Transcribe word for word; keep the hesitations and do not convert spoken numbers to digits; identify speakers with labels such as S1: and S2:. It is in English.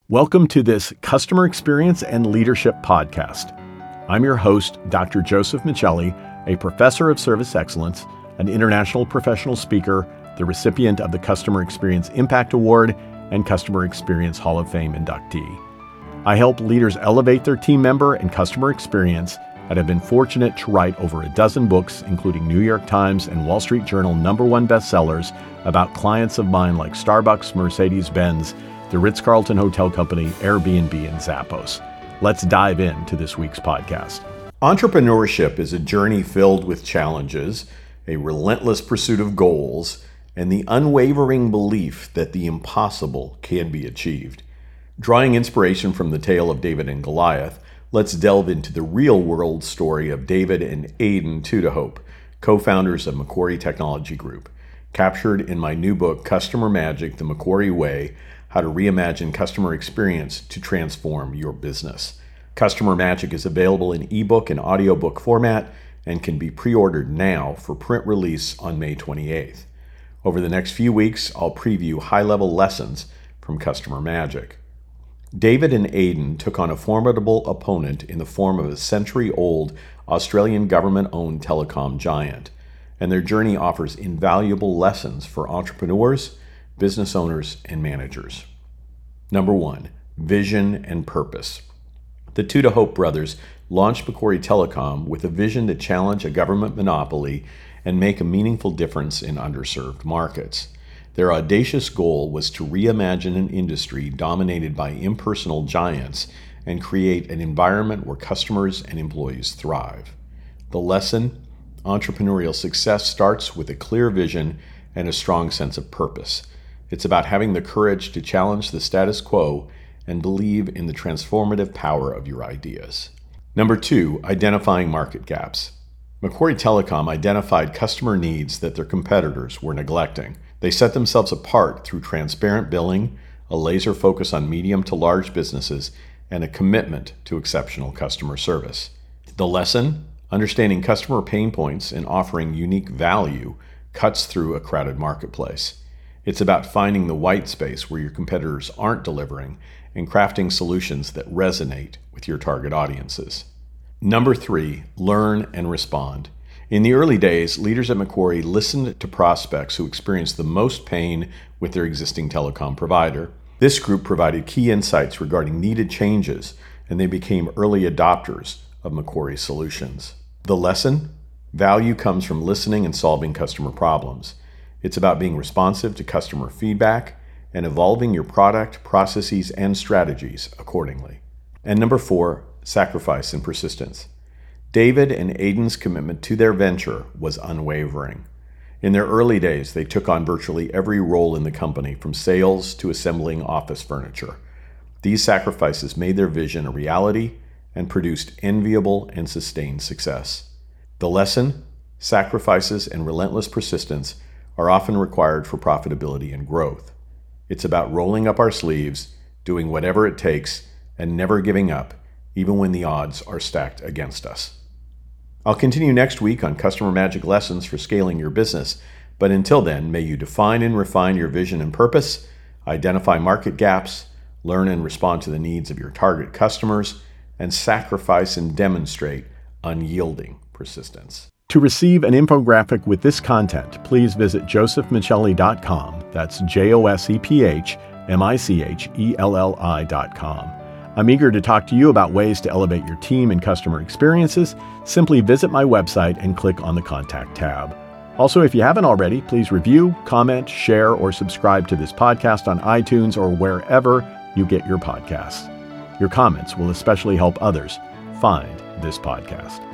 S1: Welcome to this Customer Experience and Leadership podcast. I'm your host, Doctor Joseph Michelli, a professor of service excellence, an international professional speaker, the recipient of the Customer Experience Impact Award, and Customer Experience Hall of Fame inductee. I help leaders elevate their team member and customer experience and have been fortunate to write over a dozen books, including New York Times and Wall Street Journal number one bestsellers about clients of mine like Starbucks, Mercedes-Benz, the Ritz-Carlton Hotel Company, Airbnb, and Zappos. Let's dive into this week's podcast. Entrepreneurship is a journey filled with challenges, a relentless pursuit of goals, and the unwavering belief that the impossible can be achieved. Drawing inspiration from the tale of David and Goliath, let's delve into the real-world story of David and Aidan Tudehope, co-founders of Macquarie Technology Group, captured in my new book, Customer Magic: The Macquarie Way, How to Reimagine Customer Experience to Transform Your Business. Customer Magic is available in ebook and audiobook format and can be pre-ordered now for print release on May twenty-eighth. Over the next few weeks, I'll preview high-level lessons from Customer Magic. David and Aidan took on a formidable opponent in the form of a century-old Australian government-owned telecom giant, and their journey offers invaluable lessons for entrepreneurs, business owners, and managers. Number one, vision and purpose. The Tudehope brothers launched Macquarie Telecom with a vision to challenge a government monopoly and make a meaningful difference in underserved markets. Their audacious goal was to reimagine an industry dominated by impersonal giants and create an environment where customers and employees thrive. The lesson: entrepreneurial success starts with a clear vision and a strong sense of purpose. It's about having the courage to challenge the status quo and believe in the transformative power of your ideas. Number two, identifying market gaps. Macquarie Telecom identified customer needs that their competitors were neglecting. They set themselves apart through transparent billing, a laser focus on medium to large businesses, and a commitment to exceptional customer service. The lesson: understanding customer pain points and offering unique value cuts through a crowded marketplace. It's about finding the white space where your competitors aren't delivering and crafting solutions that resonate with your target audiences. Number three, learn and respond. In the early days, leaders at Macquarie listened to prospects who experienced the most pain with their existing telecom provider. This group provided key insights regarding needed changes, and they became early adopters of Macquarie solutions. The lesson: value comes from listening and solving customer problems. It's about being responsive to customer feedback and evolving your product, processes, and strategies accordingly. And number four, sacrifice and persistence. David and Aidan's commitment to their venture was unwavering. In their early days, they took on virtually every role in the company, from sales to assembling office furniture. These sacrifices made their vision a reality and produced enviable and sustained success. The lesson: sacrifices and relentless persistence are often required for profitability and growth. It's about rolling up our sleeves, doing whatever it takes, and never giving up, even when the odds are stacked against us. I'll continue next week on Customer Magic lessons for scaling your business, but until then, may you define and refine your vision and purpose, identify market gaps, learn and respond to the needs of your target customers, and sacrifice and demonstrate unyielding persistence. To receive an infographic with this content, please visit joseph michelli dot com. That's J O S E P H M I C H E L L I dot com. I'm eager to talk to you about ways to elevate your team and customer experiences. Simply visit my website and click on the Contact tab. Also, if you haven't already, please review, comment, share, or subscribe to this podcast on iTunes or wherever you get your podcasts. Your comments will especially help others find this podcast.